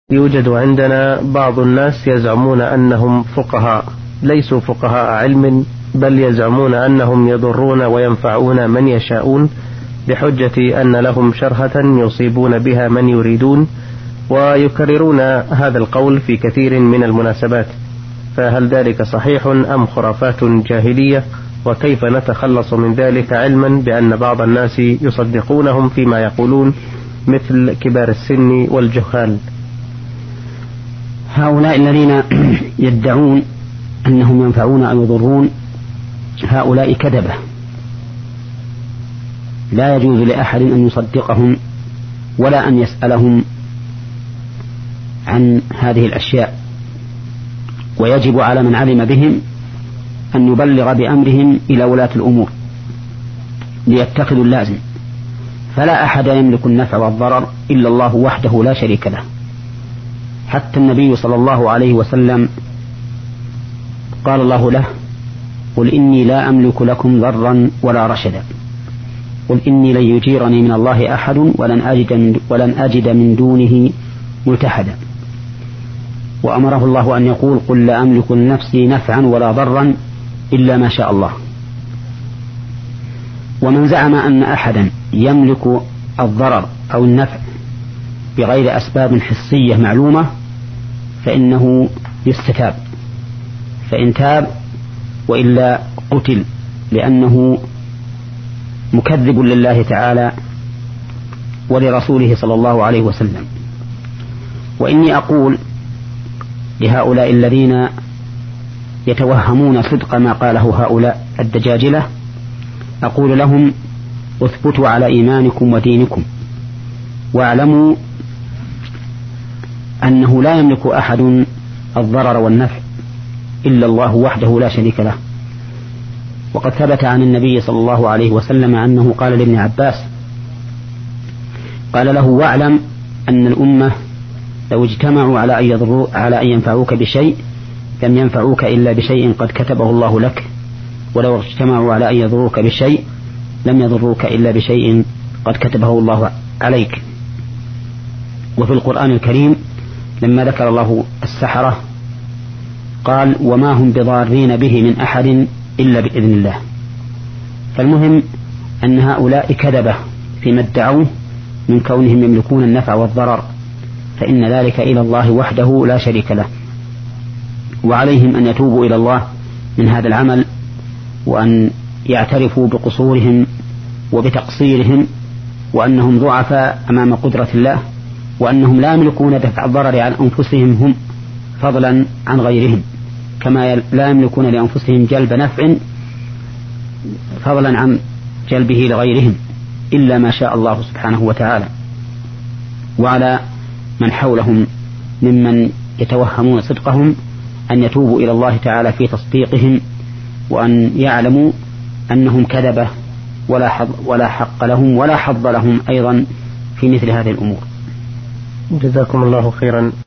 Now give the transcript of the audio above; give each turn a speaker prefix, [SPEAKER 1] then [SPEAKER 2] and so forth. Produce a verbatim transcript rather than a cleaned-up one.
[SPEAKER 1] يوجد عندنا بعض الناس يزعمون أنهم فقهاء، ليسوا فقهاء علم، بل يزعمون أنهم يضرون وينفعون من يشاءون بحجة أن لهم شرهة يصيبون بها من يريدون، ويكررون هذا القول في كثير من المناسبات. فهل ذلك صحيح أم خرافات جاهلية؟ وكيف نتخلص من ذلك علما بأن بعض الناس يصدقونهم فيما يقولون مثل كبار السن والجهال؟
[SPEAKER 2] هؤلاء الذين يدعون أنهم ينفعون أو يضرون هؤلاء كذبة، لا يجوز لأحد أن يصدقهم ولا أن يسألهم عن هذه الأشياء، ويجب على من علم بهم أن يبلغ بأمرهم إلى ولاة الأمور ليتخذوا اللازم. فلا أحد يملك النفع والضرر إلا الله وحده لا شريك له. حتى النبي صلى الله عليه وسلم قال الله له: قل إني لا أملك لكم ضرا ولا رشدا، قل إني لن يجيرني من الله أحد ولن أجد من, ولن أجد من دونه ملتحدا. وأمره الله أن يقول: قل لا أملك لنفسي نفعا ولا ضرا إلا ما شاء الله. ومن زعم أن أحدا يملك الضرر أو النفع بغير أسباب حسية معلومة فإنه يستتاب، فإن تاب وإلا قتل، لأنه مكذب لله تعالى ولرسوله صلى الله عليه وسلم. وإني أقول لهؤلاء الذين يتوهمون صدق ما قاله هؤلاء الدجاجلة، أقول لهم: اثبتوا على إيمانكم ودينكم، واعلموا أنه لا يملك أحد الضرر والنفع إلا الله وحده لا شريك له. وقد ثبت عن النبي صلى الله عليه وسلم أنه قال لابن عباس، قال له: واعلم أن الأمة لو اجتمعوا على أن يضروا على أن ينفعوك بشيء لم ينفعوك إلا بشيء قد كتبه الله لك، ولو اجتمعوا على أن يضروك بشيء لم يضروك إلا بشيء قد كتبه الله عليك. وفي القرآن الكريم لما ذكر الله السحرة قال: وما هم بضارين به من أحد إلا بإذن الله. فالمهم أن هؤلاء كذبة فيما ادعوه من كونهم يملكون النفع والضرر، فإن ذلك إلى الله وحده لا شريك له، وعليهم أن يتوبوا إلى الله من هذا العمل، وأن يعترفوا بقصورهم وبتقصيرهم، وأنهم ضعفاء أمام قدرة الله، وأنهم لا يملكون دفع الضرر عن أنفسهم هم فضلا عن غيرهم، كما لا يملكون لأنفسهم جلب نفع فضلا عن جلبه لغيرهم إلا ما شاء الله سبحانه وتعالى. وعلى من حولهم ممن يتوهمون صدقهم أن يتوبوا إلى الله تعالى في تصديقهم، وأن يعلموا أنهم كذبة ولا حظ ولا حق لهم ولا حظ لهم أيضا في مثل هذه الأمور.
[SPEAKER 1] جزاكم الله خيرا.